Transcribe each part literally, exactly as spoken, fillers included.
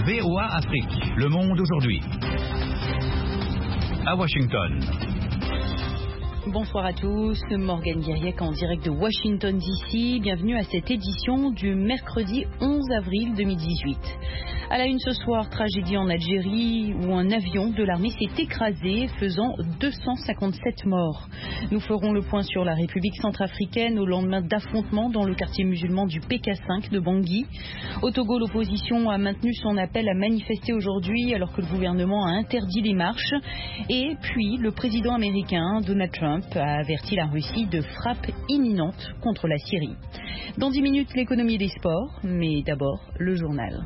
V O A Afrique, le monde aujourd'hui. À Washington. Bonsoir à tous, Morgane Guiriec en direct de Washington D C. Bienvenue à cette édition du mercredi onze avril deux mille dix-huit. À la une ce soir, tragédie en Algérie où un avion de l'armée s'est écrasé, faisant deux cent cinquante-sept morts. Nous ferons le point sur la République centrafricaine au lendemain d'affrontements dans le quartier musulman du P K cinq de Bangui. Au Togo, l'opposition a maintenu son appel à manifester aujourd'hui alors que le gouvernement a interdit les marches. Et puis, le président américain Donald Trump a averti la Russie de frappes imminentes contre la Syrie. Dans dix minutes, l'économie et les sports, mais d'abord le journal.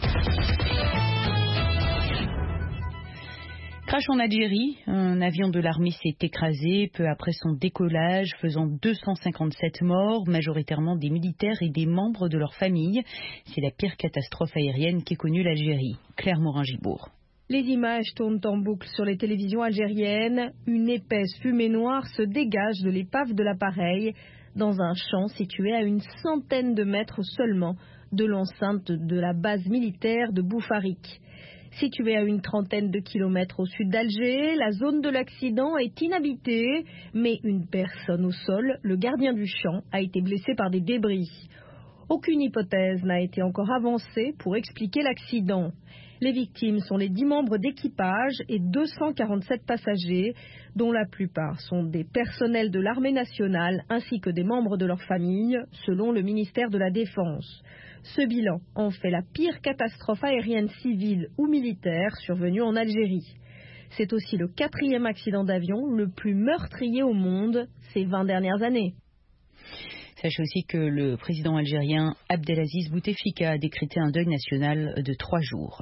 Crash en Algérie, un avion de l'armée s'est écrasé peu après son décollage, faisant deux cent cinquante-sept morts, majoritairement des militaires et des membres de leur famille. C'est la pire catastrophe aérienne qu'ait connue l'Algérie. Claire Morin-Gibourg. Les images tournent en boucle sur les télévisions algériennes. Une épaisse fumée noire se dégage de l'épave de l'appareil dans un champ situé à une centaine de mètres seulement de l'enceinte de la base militaire de Boufarik. Située à une trentaine de kilomètres au sud d'Alger, la zone de l'accident est inhabitée, mais une personne au sol, le gardien du champ, a été blessé par des débris. Aucune hypothèse n'a été encore avancée pour expliquer l'accident. Les victimes sont les dix membres d'équipage et deux cent quarante-sept passagers, dont la plupart sont des personnels de l'armée nationale ainsi que des membres de leur famille, selon le ministère de la Défense. Ce bilan en fait la pire catastrophe aérienne civile ou militaire survenue en Algérie. C'est aussi le quatrième accident d'avion le plus meurtrier au monde ces vingt dernières années. Sachez aussi que le président algérien Abdelaziz Bouteflika a décrété un deuil national de trois jours.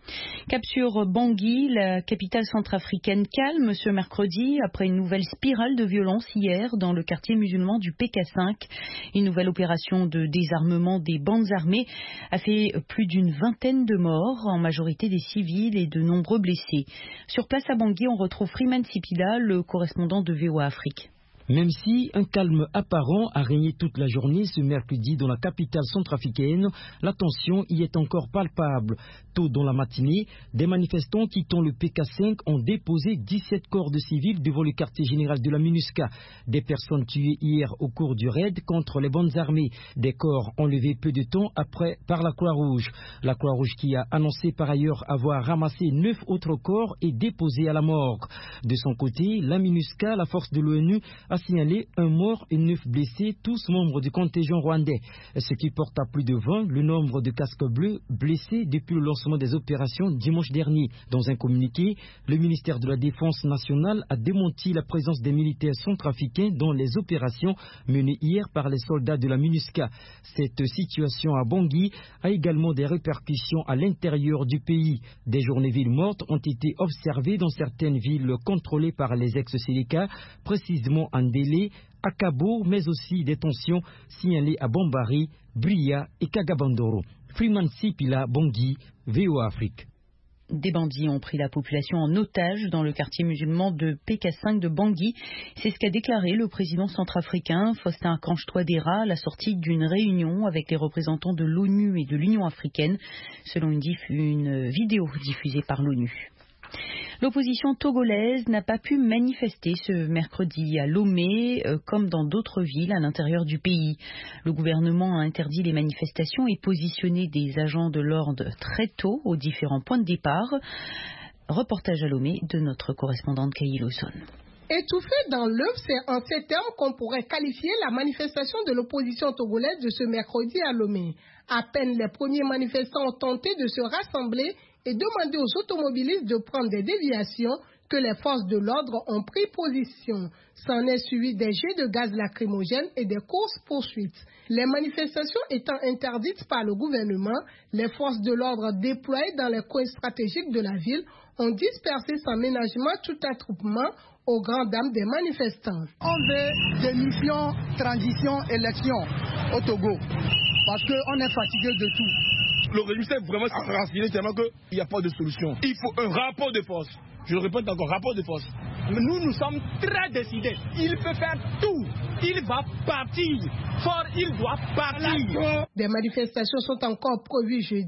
Cap sur Bangui, la capitale centrafricaine calme ce mercredi après une nouvelle spirale de violence hier dans le quartier musulman du P K cinq. Une nouvelle opération de désarmement des bandes armées a fait plus d'une vingtaine de morts, en majorité des civils et de nombreux blessés. Sur place à Bangui, on retrouve Freeman Sipila, le correspondant de V O A Afrique. Même si un calme apparent a régné toute la journée ce mercredi dans la capitale centrafricaine, la tension y est encore palpable. Tôt dans la matinée, des manifestants quittant le P K cinq ont déposé dix-sept corps de civils devant le quartier général de la MINUSCA. Des personnes tuées hier au cours du raid contre les bandes armées. Des corps enlevés peu de temps après par la Croix-Rouge. La Croix-Rouge qui a annoncé par ailleurs avoir ramassé neuf autres corps et déposé à la morgue. De son côté, la MINUSCA, la force de l'ONU, a signalé un mort et neuf blessés, tous membres du contingent rwandais, ce qui porte à plus de vingt le nombre de casques bleus blessés depuis le lancement des opérations dimanche dernier. Dans un communiqué, le ministère de la Défense nationale a démenti la présence des militaires centrafricains dans les opérations menées hier par les soldats de la MINUSCA. Cette situation à Bangui a également des répercussions à l'intérieur du pays. Des journées villes mortes ont été observées dans certaines villes contrôlées par les ex-Séléka, précisément en Délé, à Kabo, mais aussi des tensions signalées à Bambari, Bria et Kagabandoro. Freeman Sipila, Bangui, V O A Afrique. Des bandits ont pris la population en otage dans le quartier musulman de P K cinq de Bangui. C'est ce qu'a déclaré le président centrafricain Faustin Archange Touadéra à la sortie d'une réunion avec les représentants de l'ONU et de l'Union africaine, selon une, diff- une vidéo diffusée par l'ONU. L'opposition togolaise n'a pas pu manifester ce mercredi à Lomé, euh, comme dans d'autres villes à l'intérieur du pays. Le gouvernement a interdit les manifestations et positionné des agents de l'ordre très tôt aux différents points de départ. Reportage à Lomé de notre correspondante Kaï Lawson. Étouffé dans l'œuf, c'est en ces termes qu'on pourrait qualifier la manifestation de l'opposition togolaise de ce mercredi à Lomé. À peine les premiers manifestants ont tenté de se rassembler et demander aux automobilistes de prendre des déviations que les forces de l'ordre ont pris position. S'en est suivi des jets de gaz lacrymogène et des courses-poursuites. Les manifestations étant interdites par le gouvernement, les forces de l'ordre déployées dans les coins stratégiques de la ville ont dispersé sans ménagement tout attroupement aux grandes dames des manifestants. On veut des missions transition élection au Togo parce qu'on est fatigué de tout. Le régime s'est vraiment renseigné tellement qu'il n'y a pas de solution. Il faut un rapport de force. Je le répète encore, rapport de force. Mais nous, nous sommes très décidés. Il peut faire tout. Il va partir. Fort, il doit partir. Des manifestations sont encore prévues jeudi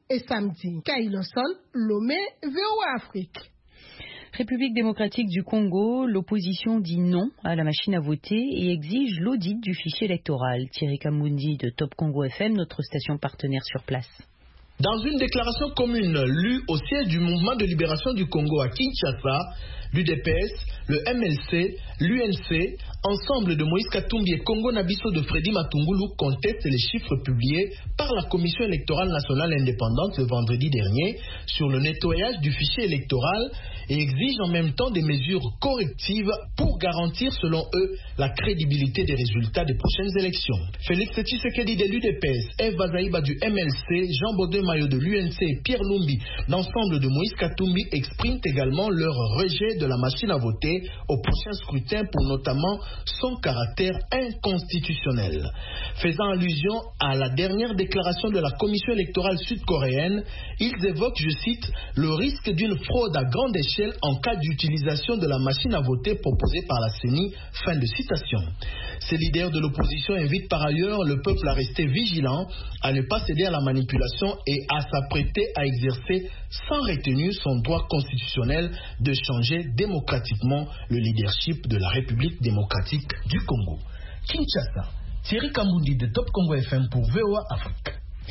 et samedi. Kailosson, Lomé, V O A Afrique. République démocratique du Congo, l'opposition dit non à la machine à voter et exige l'audit du fichier électoral. Thierry Kambundi de Top Congo F M, notre station partenaire sur place. Dans une déclaration commune lue au siège du Mouvement de libération du Congo à Kinshasa, l'U D P S, le M L C, l'U N C, ensemble de Moïse Katumbi et Congo Nabiso de Freddy Matungulu contestent les chiffres publiés par la Commission électorale nationale indépendante le vendredi dernier sur le nettoyage du fichier électoral et exigent en même temps des mesures correctives pour garantir, selon eux, la crédibilité des résultats des prochaines élections. Félix Tshisekedi de l'U D P S, Eve Bazaïba du M L C, Jean Baudin Mayo de l'U N C et Pierre Lumbi, l'ensemble de Moïse Katumbi, expriment également leur rejet de la machine à voter au prochain scrutin pour notamment son caractère inconstitutionnel. Faisant allusion à la dernière déclaration de la Commission électorale sud-coréenne, ils évoquent, je cite, le risque d'une fraude à grande échelle en cas d'utilisation de la machine à voter proposée par la C E N I. Fin de citation. Ces leaders de l'opposition invitent par ailleurs le peuple à rester vigilant, à ne pas céder à la manipulation et à s'apprêter à exercer sans retenue son droit constitutionnel de changer démocratiquement le leadership de la République démocratique du Congo. Kinshasa, Thierry Kambundi de Top Congo F M pour V O A Afrique.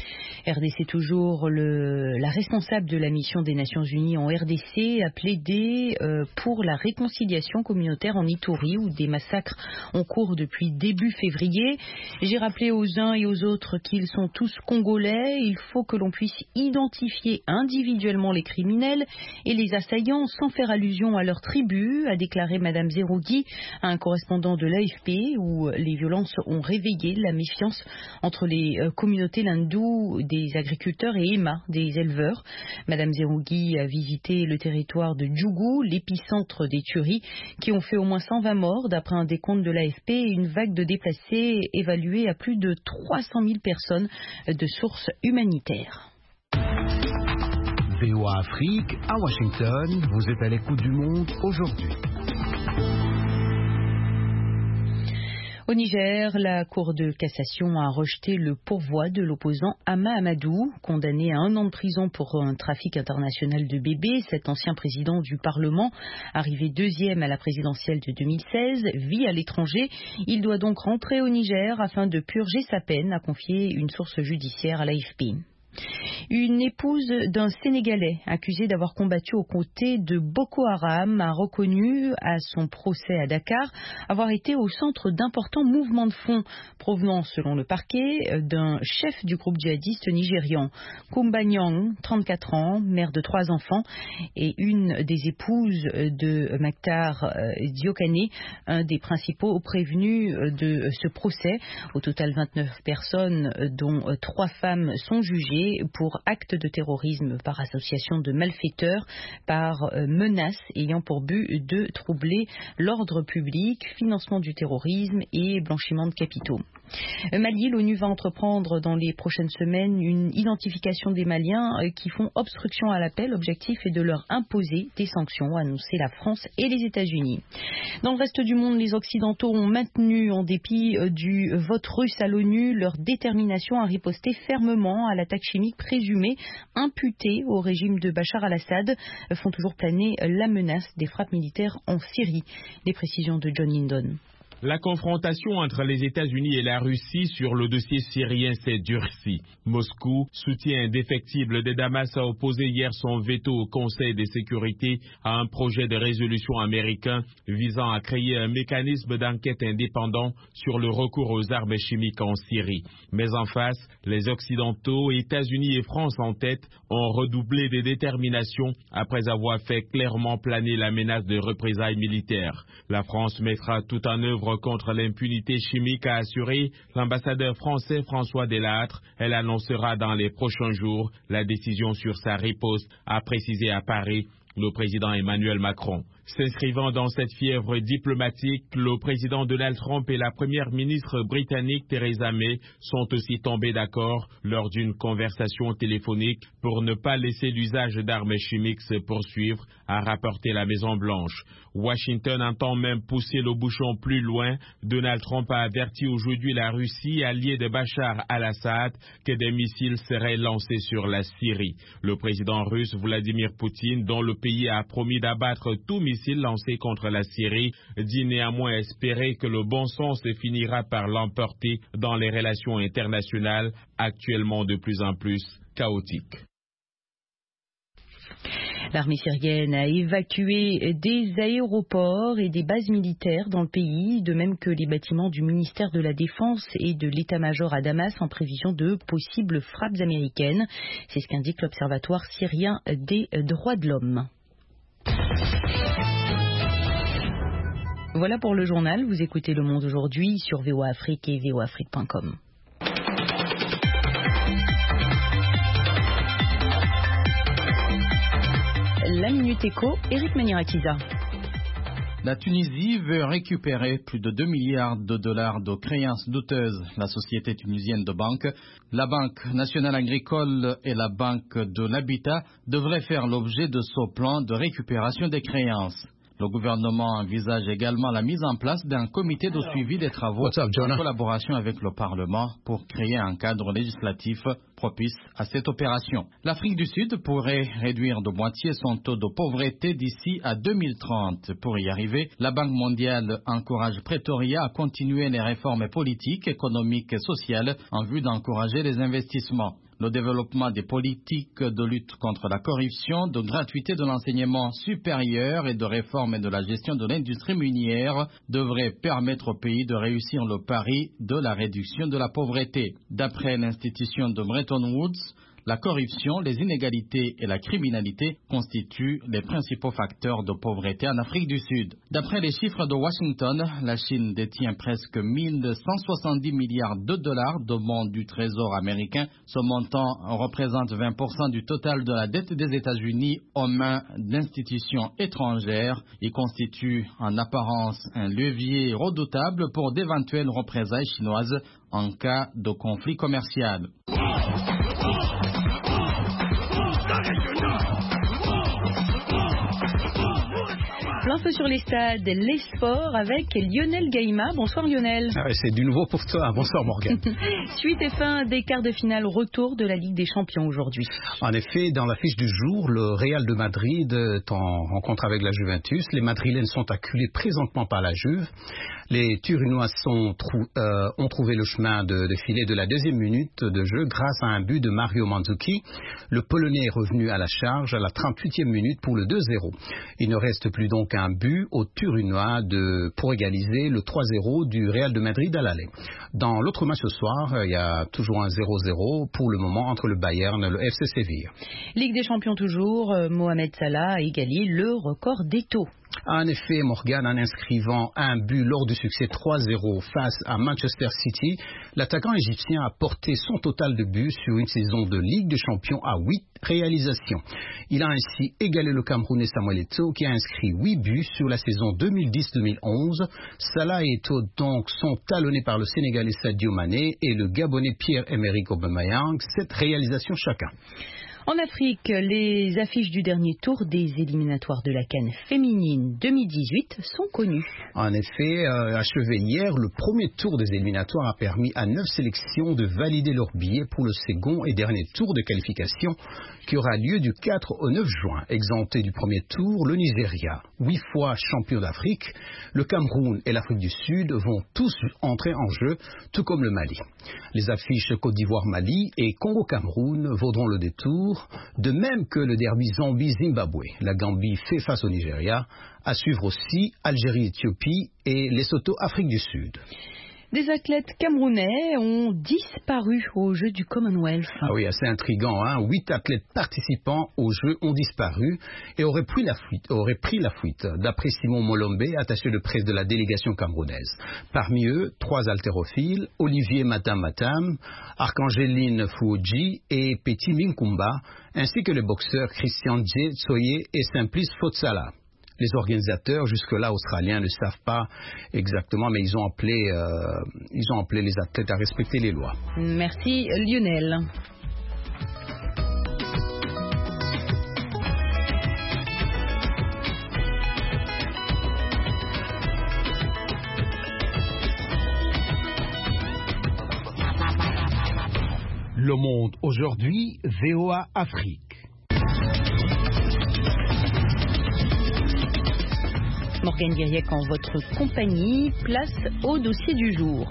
R D C toujours, le, la responsable de la mission des Nations Unies en R D C a plaidé euh, pour la réconciliation communautaire en Ituri où des massacres ont cours depuis début février. J'ai rappelé aux uns et aux autres qu'ils sont tous congolais. Il faut que l'on puisse identifier individuellement les criminels et les assaillants sans faire allusion à leur tribu, a déclaré Madame Zerougui à un correspondant de l'A F P où les violences ont réveillé la méfiance entre les euh, communautés lindou des des agriculteurs et Emma, des éleveurs. Madame Zerougui a visité le territoire de Djougou, l'épicentre des tueries, qui ont fait au moins cent vingt morts, d'après un décompte de l'A F P, et une vague de déplacés évaluée à plus de trois cent mille personnes de sources humanitaires. V O A Afrique, à Washington, vous êtes à l'écoute du monde aujourd'hui. Au Niger, la Cour de cassation a rejeté le pourvoi de l'opposant Hama Amadou, condamné à un an de prison pour un trafic international de bébés. Cet ancien président du Parlement, arrivé deuxième à la présidentielle de deux mille seize, vit à l'étranger. Il doit donc rentrer au Niger afin de purger sa peine, a confié une source judiciaire à l'A F P. Une épouse d'un Sénégalais accusé d'avoir combattu aux côtés de Boko Haram a reconnu à son procès à Dakar avoir été au centre d'importants mouvements de fonds provenant, selon le parquet, d'un chef du groupe djihadiste nigérian. Kumba Nyang, trente-quatre ans, mère de trois enfants, et une des épouses de Maktar Diokane, un des principaux prévenus de ce procès. Au total, vingt-neuf personnes, dont trois femmes, sont jugées pour actes de terrorisme par association de malfaiteurs, par euh, menaces ayant pour but de troubler l'ordre public, financement du terrorisme et blanchiment de capitaux. Euh, Mali, l'ONU va entreprendre dans les prochaines semaines une identification des Maliens euh, qui font obstruction à l'appel. L'objectif est de leur imposer des sanctions, a annoncé la France et les États-Unis. Dans le reste du monde, les Occidentaux ont maintenu, en dépit euh, du vote russe à l'ONU, leur détermination à riposter fermement à l'attaque chimiques présumées imputées au régime de Bachar al-Assad font toujours planer la menace des frappes militaires en Syrie. Des précisions de John Lindon. La confrontation entre les États-Unis et la Russie sur le dossier syrien s'est durcie. Moscou, soutien indéfectible de Damas, a opposé hier son veto au Conseil de sécurité à un projet de résolution américain visant à créer un mécanisme d'enquête indépendant sur le recours aux armes chimiques en Syrie. Mais en face, les Occidentaux, États-Unis et France en tête, ont redoublé de détermination après avoir fait clairement planer la menace de représailles militaires. La France mettra tout en œuvre contre l'impunité chimique, a assuré l'ambassadeur français François Delattre. Elle annoncera dans les prochains jours la décision sur sa riposte, a précisé à Paris le président Emmanuel Macron. S'inscrivant dans cette fièvre diplomatique, le président Donald Trump et la première ministre britannique Theresa May sont aussi tombés d'accord lors d'une conversation téléphonique pour ne pas laisser l'usage d'armes chimiques se poursuivre, a rapporté la Maison-Blanche. Washington entend même pousser le bouchon plus loin. Donald Trump a averti aujourd'hui la Russie, alliée de Bachar al-Assad, que des missiles seraient lancés sur la Syrie. Le président russe Vladimir Poutine, dont le pays a promis d'abattre tout missile lancé contre la Syrie, dit néanmoins espérer que le bon sens finira par l'emporter dans les relations internationales actuellement de plus en plus chaotiques. L'armée syrienne a évacué des aéroports et des bases militaires dans le pays, de même que les bâtiments du ministère de la Défense et de l'état-major à Damas en prévision de possibles frappes américaines. C'est ce qu'indique l'Observatoire syrien des droits de l'homme. Voilà pour le journal. Vous écoutez Le Monde aujourd'hui sur V O A Afrique et V O A Afrique point com. La Minute Éco, Eric Manirakiza. La Tunisie veut récupérer plus de deux milliards de dollars de créances douteuses. La société tunisienne de banque, la Banque nationale agricole et la Banque de l'habitat devraient faire l'objet de ce plan de récupération des créances. Le gouvernement envisage également la mise en place d'un comité de suivi des travaux up, en collaboration avec le Parlement pour créer un cadre législatif propice à cette opération. L'Afrique du Sud pourrait réduire de moitié son taux de pauvreté d'ici à deux mille trente. Pour y arriver, la Banque mondiale encourage Pretoria à continuer les réformes politiques, économiques et sociales en vue d'encourager les investissements. Le développement des politiques de lutte contre la corruption, de gratuité de l'enseignement supérieur et de réforme de la gestion de l'industrie minière devrait permettre au pays de réussir le pari de la réduction de la pauvreté. D'après l'institution de Bretton Woods, la corruption, les inégalités et la criminalité constituent les principaux facteurs de pauvreté en Afrique du Sud. D'après les chiffres de Washington, la Chine détient presque mille cent soixante-dix milliards de dollars de bons du Trésor américain. Ce montant représente vingt pour cent du total de la dette des États-Unis aux mains d'institutions étrangères. Il constitue en apparence un levier redoutable pour d'éventuelles représailles chinoises en cas de conflit commercial. Plein feu sur les stades, les sports avec Lionel Gaïma. Bonsoir Lionel. Ah ouais, c'est du nouveau pour toi. Bonsoir Morgane. Suite et fin des quarts de finale, retour de la Ligue des Champions aujourd'hui. En effet, dans l'affiche du jour, le Real de Madrid est en rencontre avec la Juventus. Les Madrilènes sont acculés présentement par la Juve. Les Turinois sont trou euh, ont trouvé le chemin de, de filet de la deuxième minute de jeu grâce à un but de Mario Mandzukic. Le Polonais est revenu à la charge à la trente-huitième minute pour le deux zéro. Il ne reste plus donc un but aux Turinois de, pour égaliser le trois zéro du Real de Madrid à l'aller. Dans l'autre match ce soir, il y a toujours un zéro zéro pour le moment entre le Bayern et le F C Séville. Ligue des Champions toujours, Mohamed Salah a égalé le record d'Eto'o. En effet, Morgan, en inscrivant un but lors du succès trois zéro face à Manchester City, l'attaquant égyptien a porté son total de buts sur une saison de Ligue des Champions à huit réalisations. Il a ainsi égalé le Camerounais Samuel Eto'o qui a inscrit huit buts sur la saison deux mille dix deux mille onze. Salah et Eto'o donc sont talonnés par le Sénégalais Sadio Mané et le Gabonais Pierre-Emerick Aubameyang, sept réalisations chacun. En Afrique, les affiches du dernier tour des éliminatoires de la CAN féminine deux mille dix-huit sont connues. En effet, euh, achevé hier, le premier tour des éliminatoires a permis à neuf sélections de valider leur billet pour le second et dernier tour de qualification qui aura lieu du quatre au neuf juin. Exempté du premier tour, le Nigeria, huit fois champion d'Afrique, le Cameroun et l'Afrique du Sud vont tous entrer en jeu, tout comme le Mali. Les affiches Côte d'Ivoire-Mali et Congo-Cameroun vaudront le détour, de même que le derby Zambie-Zimbabwe. La Gambie fait face au Nigeria. À suivre aussi Algérie-Éthiopie et Lesotho-Afrique du Sud. Des athlètes camerounais ont disparu aux Jeux du Commonwealth. Ah oui, assez intriguant, hein. Huit athlètes participants aux Jeux ont disparu et auraient pris la fuite, auraient pris la fuite, d'après Simon Molombe, attaché de presse de la délégation camerounaise. Parmi eux, trois haltérophiles, Olivier Matam Matam, Archangeline Fouodji et Petit Minkumba, ainsi que les boxeurs Christian Dje Tsoye et Simplice Fotsala. les organisateurs, jusque-là australiens, ne savent pas exactement, mais ils ont appelé, euh, ils ont appelé les athlètes à respecter les lois. Merci Lionel. Le Monde aujourd'hui, V O A Afrique. Morgane Guiriec en votre compagnie, place au dossier du jour.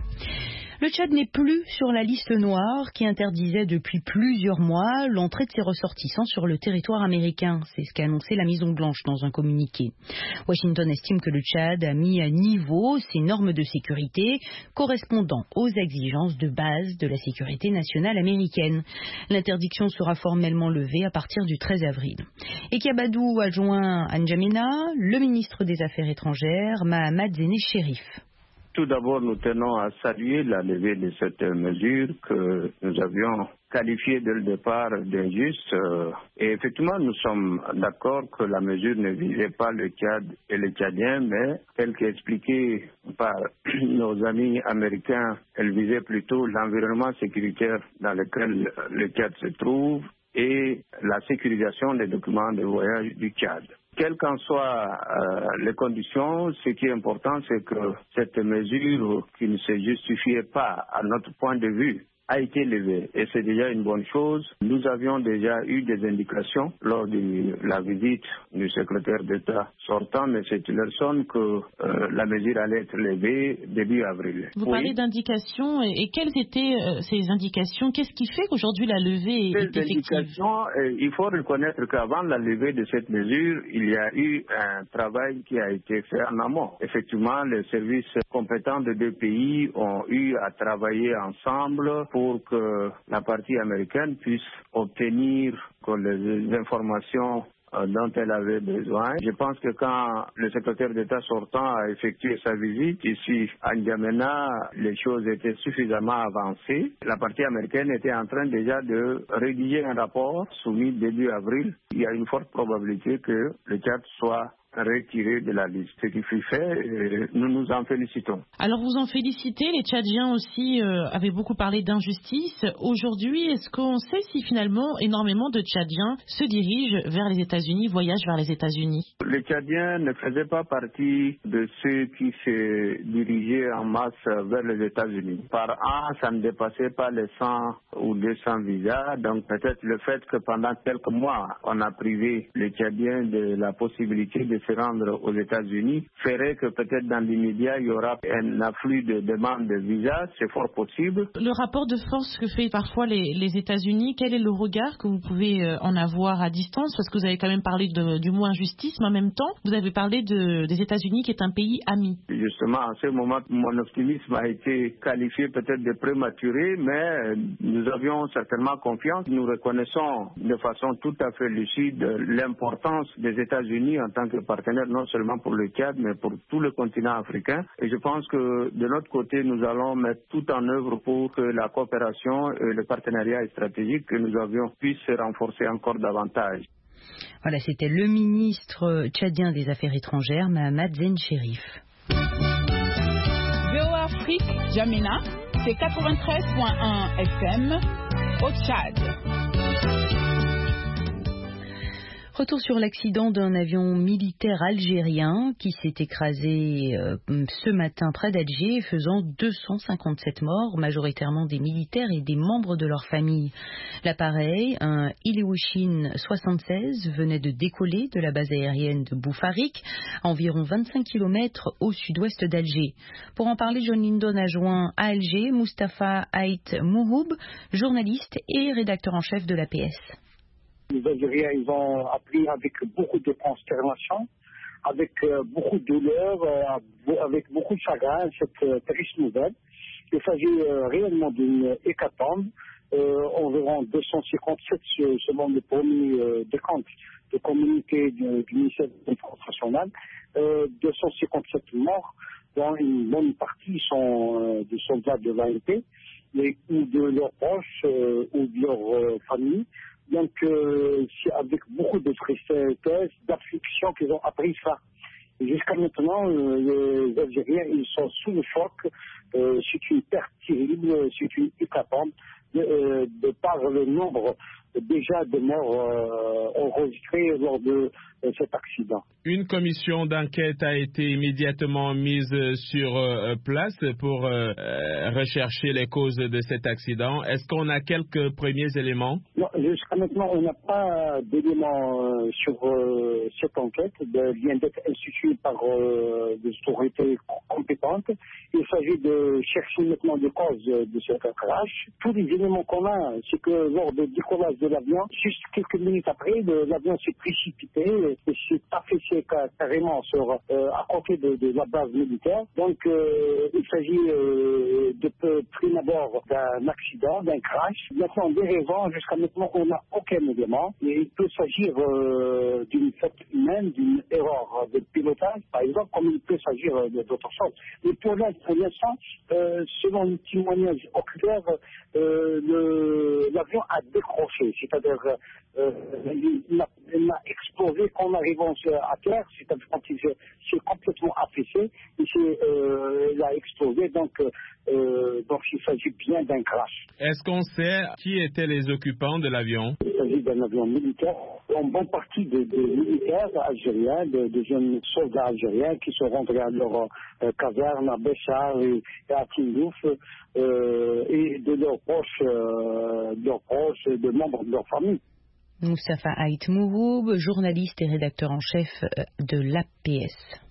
Le Tchad n'est plus sur la liste noire qui interdisait depuis plusieurs mois l'entrée de ses ressortissants sur le territoire américain. C'est ce qu'a annoncé la Maison Blanche dans un communiqué. Washington estime que le Tchad a mis à niveau ses normes de sécurité correspondant aux exigences de base de la sécurité nationale américaine. L'interdiction sera formellement levée à partir du treize avril. Et Kabadou adjoint à N'Djamena, le ministre des Affaires étrangères, Mahamat Zéné Chérif. Tout d'abord, nous tenons à saluer la levée de cette mesure que nous avions qualifiée dès le départ d'injuste. Et effectivement, nous sommes d'accord que la mesure ne visait pas le Tchad et les Tchadiens, mais tel qu'expliqué par nos amis américains, elle visait plutôt l'environnement sécuritaire dans lequel le Tchad se trouve et la sécurisation des documents de voyage du Tchad. Quelles qu'en soient euh, les conditions, ce qui est important, c'est que cette mesure qui ne se justifiait pas à notre point de vue a été levée et c'est déjà une bonne chose. Nous avions déjà eu des indications lors de la visite du secrétaire d'État sortant, M. Tillerson, que euh, la mesure allait être levée début avril. Vous oui. parlez d'indications et, et quelles étaient euh, ces indications? Qu'est-ce qui fait qu'aujourd'hui la levée est, est effective? euh, Il faut reconnaître qu'avant la levée de cette mesure, il y a eu un travail qui a été fait en amont. Effectivement, les services compétents des deux pays ont eu à travailler ensemble pour pour que la partie américaine puisse obtenir que les informations dont elle avait besoin. Je pense que quand le secrétaire d'État sortant a effectué sa visite ici à N'Djamena, les choses étaient suffisamment avancées. La partie américaine était en train déjà de rédiger un rapport soumis début avril. Il y a une forte probabilité que le Tchad soit retiré de la liste. Ce qui fut fait, et nous nous en félicitons. Alors vous en félicitez, les Tchadiens aussi euh, avaient beaucoup parlé d'injustice. Aujourd'hui, est-ce qu'on sait si finalement énormément de Tchadiens se dirigent vers les États-Unis, voyagent vers les États-Unis? Les Tchadiens ne faisaient pas partie de ceux qui se dirigeaient en masse vers les États-Unis. Par an, ça ne dépassait pas les cent ou deux cents visas. Donc peut-être le fait que pendant quelques mois, on a privé les Tchadiens de la possibilité de se rendre aux États-Unis ferait que peut-être dans l'immédiat, il y aura un afflux de demandes de visa, c'est fort possible. Le rapport de force que fait parfois les, les États-Unis, quel est le regard que vous pouvez en avoir à distance? Parce que vous avez quand même parlé de, du mot injustice, mais en même temps, vous avez parlé de, des États-Unis qui est un pays ami. Justement, en ce moment, mon optimisme a été qualifié peut-être de prématuré, mais nous avions certainement confiance. Nous reconnaissons de façon tout à fait lucide l'importance des États-Unis en tant que partenaire non seulement pour le Tchad, mais pour tout le continent africain. Et je pense que de notre côté, nous allons mettre tout en œuvre pour que la coopération et le partenariat stratégique que nous avions puissent se renforcer encore davantage. Voilà, c'était le ministre tchadien des Affaires étrangères, Mahamat Zéné Chérif. V O A Afrique, N'Djamena, c'est quatre-vingt-treize virgule un F M au Tchad. Retour sur l'accident d'un avion militaire algérien qui s'est écrasé euh, ce matin près d'Alger, faisant deux cent cinquante-sept morts, majoritairement des militaires et des membres de leur famille. L'appareil, un Ilyushin soixante-seize, venait de décoller de la base aérienne de Boufarik, à environ vingt-cinq kilomètres au sud-ouest d'Alger. Pour en parler, John Lindon a joint à Alger Mustapha Haït Mouhoub, journaliste et rédacteur en chef de l'A P S. Les Algériens, ils ont appris avec beaucoup de consternation, avec euh, beaucoup de douleur, euh, avec beaucoup de chagrin, cette euh, triste nouvelle. Il s'agit euh, réellement d'une hécatombe. Euh, environ deux cent cinquante-sept selon le premier euh, décompte de communiqué du, du ministère de la Défense nationale, euh, deux cent cinquante-sept morts, dont une bonne partie sont euh, des soldats de l'A N P, mais, ou de leurs proches euh, ou de leurs euh, familles. Donc, euh, c'est avec beaucoup beaucoup de tristesse, d'affliction qu'ils ont appris ça. Et jusqu'à maintenant, euh, les Algériens, ils sont sous le choc. Euh, c'est une perte terrible, c'est une hécatombe de, euh, de par le nombre déjà de morts euh, enregistrés lors de euh, cet accident. Une commission d'enquête a été immédiatement mise sur euh, place pour euh, rechercher les causes de cet accident. Est-ce qu'on a quelques premiers éléments? Non, jusqu'à maintenant, on n'a pas d'éléments euh, sur euh, cette enquête. Elle vient d'être instituée par euh, des autorités compétentes. Il s'agit de chercher maintenant les causes de ce crash. Tous les éléments qu'on a, c'est que lors du décollage de l'avion, juste quelques minutes après, le, l'avion s'est précipité et s'est affaissé carrément sur, euh, à côté de, de la base militaire. Donc, euh, il s'agit euh, de prime abord d'un accident, d'un crash. Maintenant, des raisons, jusqu'à maintenant, on n'a aucun élément. Et il peut s'agir euh, d'une faute humaine, d'une erreur de pilotage, par exemple, comme il peut s'agir d'autres choses. Mais pour l'instant, euh, selon le témoignage oculaire, euh, le, l'avion a décroché, c'est-à-dire euh, il, il, a, il a explosé qu'en arrivant à terre, c'est-à-dire quand il s'est complètement affaissé, il, euh, il a explosé, donc, euh, donc il s'agit bien d'un crash. Est-ce qu'on sait qui étaient les occupants de l'avion? Il s'agit d'un avion militaire, en bonne partie de, de militaires algériens, de, de jeunes soldats algériens qui sont rentrés à leur euh, caverne à Béchar et, et à Tindouf, euh, et de leurs proches, euh, de leurs proches, de membres de leur famille. Moustapha Haït Mouroub, journaliste et rédacteur en chef de l'A P S.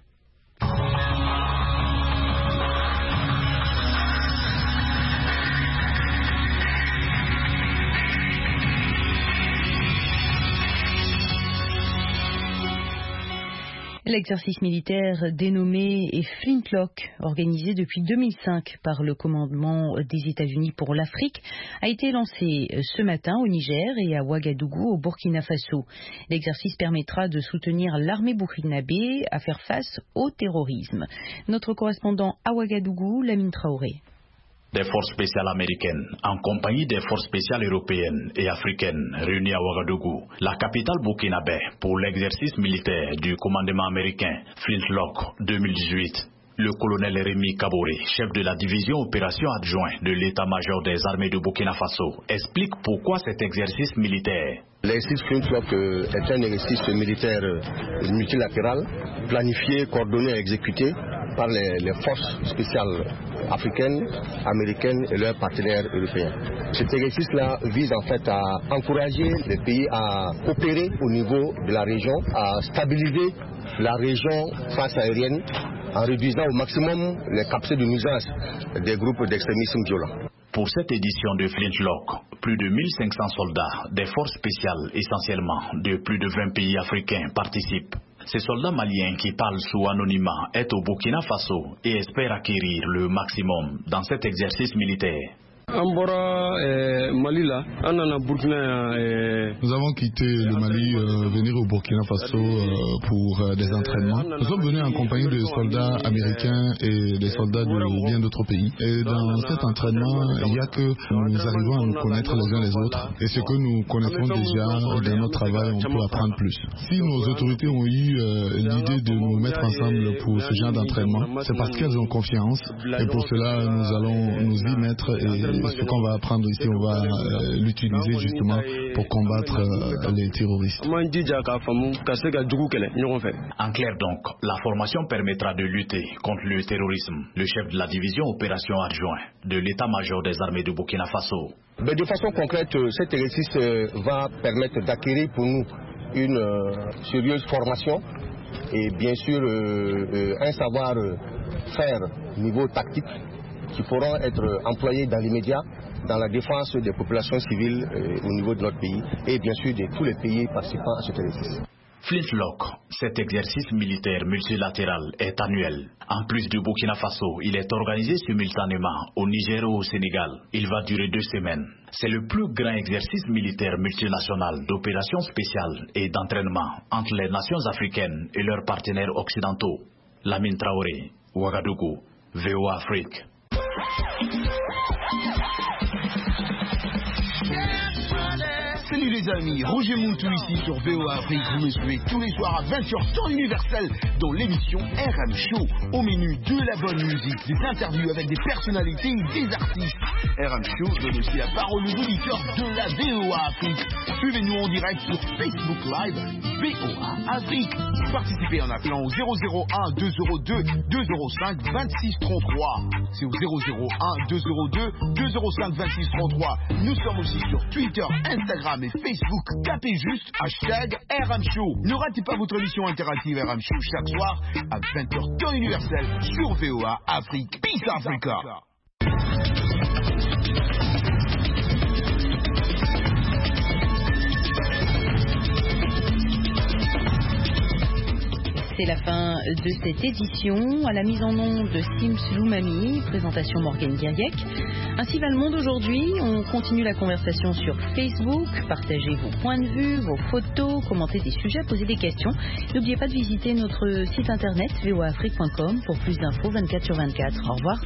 L'exercice militaire dénommé Flintlock, organisé depuis deux mille cinq par le commandement des États-Unis pour l'Afrique, a été lancé ce matin au Niger et à Ouagadougou au Burkina Faso. L'exercice permettra de soutenir l'armée burkinabé à faire face au terrorisme. Notre correspondant à Ouagadougou, Lamine Traoré. Des forces spéciales américaines, en compagnie des forces spéciales européennes et africaines réunies à Ouagadougou, la capitale burkinabé, pour l'exercice militaire du commandement américain Flintlock deux mille dix-huit. Le colonel Rémi Kaboré, chef de la division opération adjoint de l'état-major des armées de Burkina Faso, explique pourquoi cet exercice militaire. L'exercice Flintlock est un exercice militaire multilatéral, planifié, coordonné et exécuté par les, les forces spéciales africaines, américaines et leurs partenaires européens. Cet exercice-là vise en fait à encourager les pays à coopérer au niveau de la région, à stabiliser la région face aérienne en réduisant au maximum les capacités de nuisance des groupes d'extrémisme violents. Pour cette édition de Flintlock, plus de mille cinq cents soldats des forces spéciales essentiellement de plus de vingt pays africains participent. Ces soldats maliens qui parlent sous anonymat est au Burkina Faso et espèrent acquérir le maximum dans cet exercice militaire. Nous avons quitté le Mali, euh, venir au Burkina Faso euh, pour euh, des entraînements. Nous sommes venus en compagnie de soldats américains et des soldats de bien d'autres pays. Et dans cet entraînement, il n'y a que nous arrivons à nous connaître les uns les autres. Et ce que nous connaissons déjà dans notre travail, on peut apprendre plus. Si nos autorités ont eu euh, l'idée de nous mettre ensemble pour ce genre d'entraînement, c'est parce qu'elles ont confiance. Et pour cela, nous allons nous y mettre et ce qu'on va apprendre ici, on va euh, l'utiliser justement pour combattre euh, les terroristes. En clair donc, la formation permettra de lutter contre le terrorisme. Le chef de la division opération adjoint de l'état-major des armées de Burkina Faso. Mais de façon concrète, cet exercice va permettre d'acquérir pour nous une euh, sérieuse formation et bien sûr euh, euh, un savoir-faire niveau tactique qui pourront être employés dans l'immédiat dans la défense des populations civiles euh, au niveau de notre pays et bien sûr de tous les pays participants à cet exercice. Flintlock, cet exercice militaire multilatéral est annuel. En plus du Burkina Faso, il est organisé simultanément au Niger et au Sénégal. Il va durer deux semaines. C'est le plus grand exercice militaire multinational d'opérations spéciales et d'entraînement entre les nations africaines et leurs partenaires occidentaux. Lamine Traoré, Ouagadougou, V O A Afrique. Salut les amis, Roger Moutou ici sur V O A Afrique. Vous me suivez tous les soirs à vingt heures temps universel dans l'émission R M Show. Au menu de la bonne musique, des interviews avec des personnalités et des artistes. R M Show donne aussi la parole aux auditeurs de la V O A Afrique. Suivez-nous en direct sur Facebook Live V O A Afrique. Participez en appelant au zéro zéro un deux zéro deux deux zéro cinq vingt-six trente-trois. C'est au zéro zéro un deux zéro deux deux zéro cinq vingt-six trente-trois. Nous sommes aussi sur Twitter, Instagram et Facebook. Tapez juste hashtag R M Show. Ne ratez pas votre émission interactive R M Show chaque soir à vingt heures temps universel sur V O A Afrique. Peace Africa. C'est la fin de cette édition. À la mise en onde de Sims Loumami, présentation Morgane Guiriec. Ainsi va le monde aujourd'hui. On continue la conversation sur Facebook. Partagez vos points de vue, vos photos, commentez des sujets, posez des questions. N'oubliez pas de visiter notre site internet v o a afrique point com pour plus d'infos vingt-quatre sur vingt-quatre. Au revoir.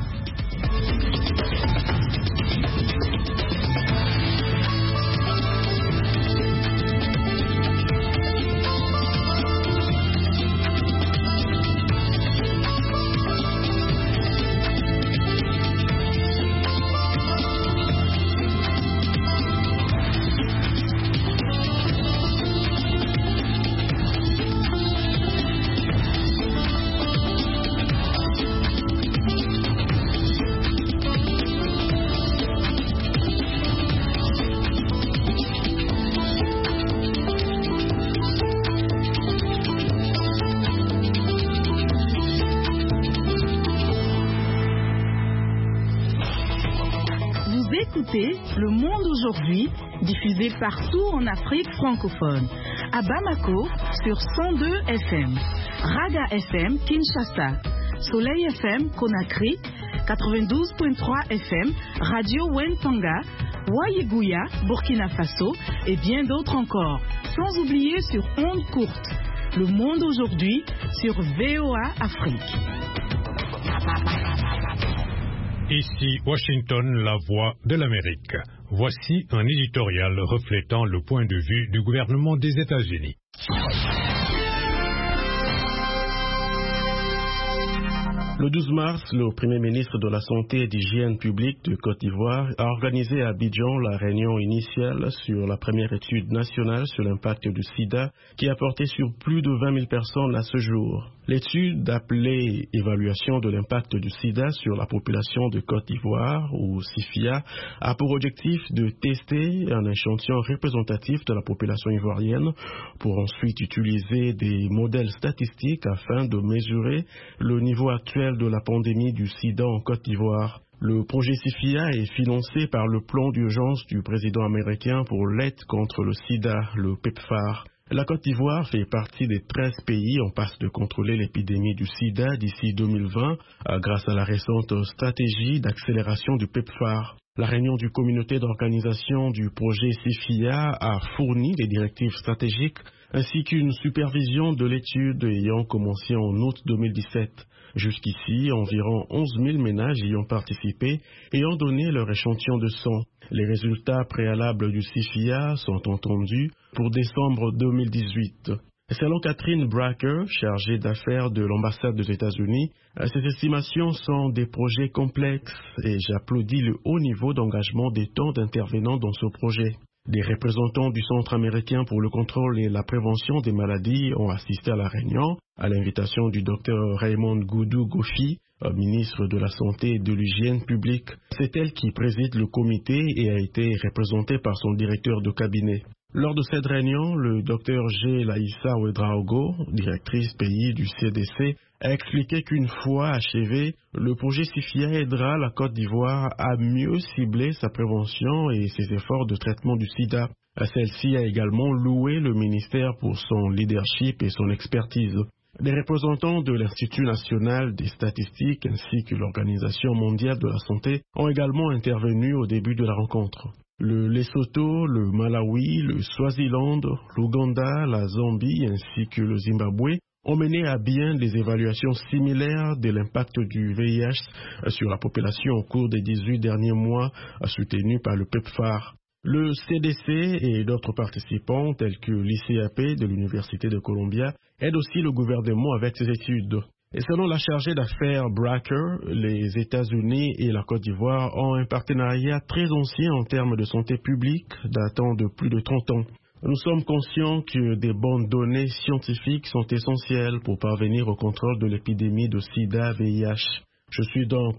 Le Monde aujourd'hui, diffusé partout en Afrique francophone. À Bamako, sur cent deux F M. Raga F M, Kinshasa. Soleil F M, Conakry. quatre-vingt-douze virgule trois F M. Radio Wentanga. Wayeguya, Burkina Faso. Et bien d'autres encore. Sans oublier sur ondes courtes. Le Monde aujourd'hui, sur V O A Afrique. Ici Washington, la voix de l'Amérique. Voici un éditorial reflétant le point de vue du gouvernement des États-Unis. Le douze mars, le Premier ministre de la Santé et d'Hygiène publique de Côte d'Ivoire a organisé à Abidjan la réunion initiale sur la première étude nationale sur l'impact du sida qui a porté sur plus de vingt mille personnes à ce jour. L'étude appelée Évaluation de l'impact du sida sur la population de Côte d'Ivoire, ou SIFIA, a pour objectif de tester un échantillon représentatif de la population ivoirienne pour ensuite utiliser des modèles statistiques afin de mesurer le niveau actuel de la pandémie du sida en Côte d'Ivoire. Le projet SIFIA est financé par le plan d'urgence du président américain pour l'aide contre le sida, le PEPFAR. La Côte d'Ivoire fait partie des treize pays en passe de contrôler l'épidémie du sida d'ici deux mille vingt grâce à la récente stratégie d'accélération du PEPFAR. La réunion du comité d'organisation du projet SIFIA a fourni des directives stratégiques ainsi qu'une supervision de l'étude ayant commencé en août deux mille dix-sept. Jusqu'ici, environ onze mille ménages y ont participé et ont donné leur échantillon de sang. Les résultats préalables du SIFIA sont entendus pour décembre deux mille dix-huit. Selon Catherine Bracker, chargée d'affaires de l'ambassade des États-Unis, ces estimations sont des projets complexes et j'applaudis le haut niveau d'engagement des tant d'intervenants dans ce projet. Des représentants du Centre américain pour le contrôle et la prévention des maladies ont assisté à la réunion à l'invitation du docteur Raymond Goudou Gofi, ministre de la Santé et de l'Hygiène publique. C'est elle qui préside le comité et a été représentée par son directeur de cabinet. Lors de cette réunion, le docteur G. Laïssa Ouedraogo, directrice pays du C D C, a expliqué qu'une fois achevé, le projet SIFIA aidera la Côte d'Ivoire à mieux cibler sa prévention et ses efforts de traitement du sida. Celle-ci a également loué le ministère pour son leadership et son expertise. Des représentants de l'Institut national des statistiques ainsi que l'Organisation mondiale de la santé ont également intervenu au début de la rencontre. Le Lesotho, le Malawi, le Swaziland, l'Ouganda, la Zambie ainsi que le Zimbabwe ont mené à bien des évaluations similaires de l'impact du V I H sur la population au cours des dix-huit derniers mois, soutenues par le PEPFAR. Le C D C et d'autres participants, tels que l'I C A P de l'Université de Columbia, aident aussi le gouvernement avec ces études. Et selon la chargée d'affaires Bracker, les États-Unis et la Côte d'Ivoire ont un partenariat très ancien en termes de santé publique, datant de plus de trente ans. Nous sommes conscients que des bonnes données scientifiques sont essentielles pour parvenir au contrôle de l'épidémie de sida V I H. Je suis donc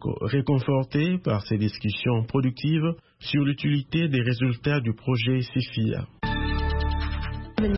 réconforté par ces discussions productives sur l'utilité des résultats du projet SIFIA.